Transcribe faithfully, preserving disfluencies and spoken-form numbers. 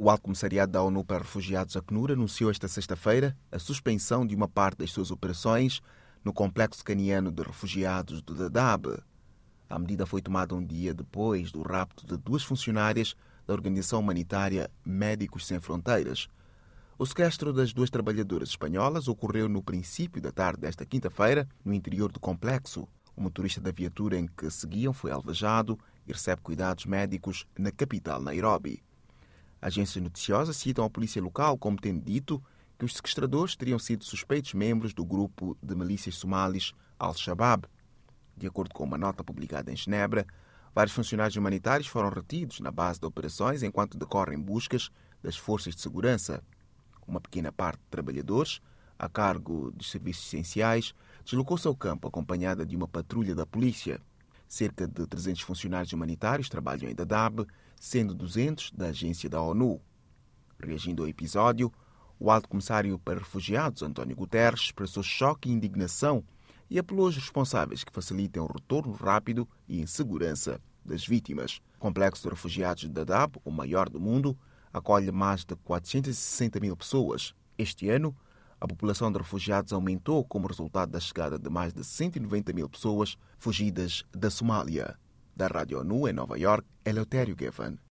O Alto Comissariado da ONU para Refugiados, Acnur, anunciou esta sexta-feira a suspensão de uma parte das suas operações no complexo caniano de refugiados do Dadaab. A medida foi tomada um dia depois do rapto de duas funcionárias da organização humanitária Médicos Sem Fronteiras. O sequestro das duas trabalhadoras espanholas ocorreu no princípio da tarde desta quinta-feira, no interior do complexo. O motorista da viatura em que seguiam foi alvejado e recebe cuidados médicos na capital, Nairobi. Agências noticiosas citam a polícia local como tendo dito que os sequestradores teriam sido suspeitos membros do grupo de milícias somalis Al-Shabaab. De acordo com uma nota publicada em Genebra, vários funcionários humanitários foram retidos na base de operações enquanto decorrem buscas das forças de segurança. Uma pequena parte de trabalhadores, a cargo dos serviços essenciais, deslocou-se ao campo acompanhada de uma patrulha da polícia. Cerca de trezentos funcionários humanitários trabalham em Dadaab, sendo duzentos da agência da ONU. Reagindo ao episódio, o Alto Comissário para Refugiados, António Guterres, expressou choque e indignação e apelou aos responsáveis que facilitem o retorno rápido e em segurança das vítimas. O complexo de refugiados de Dadaab, o maior do mundo, acolhe mais de quatrocentas e sessenta mil pessoas. Este ano, a população de refugiados aumentou como resultado da chegada de mais de cento e noventa mil pessoas fugidas da Somália. Da Rádio ONU em Nova York, Eleutério Gavan.